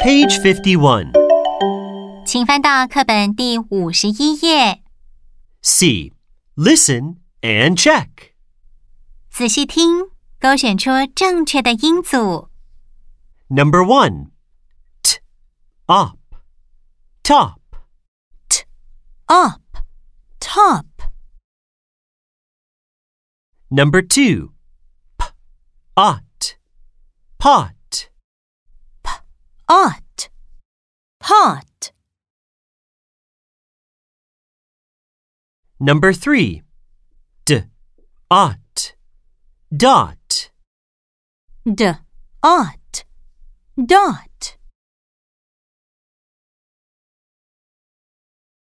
Page 51. 请翻到课本第51页。 C. Listen and check. 仔细听，勾选出正确的音组。 Number 1. T. Up. Top. T. Up. Top. Number 2. P. Ot. Pot. Ot. Pot. Number 3. D. Ot. Dot. D. Ot. Dot.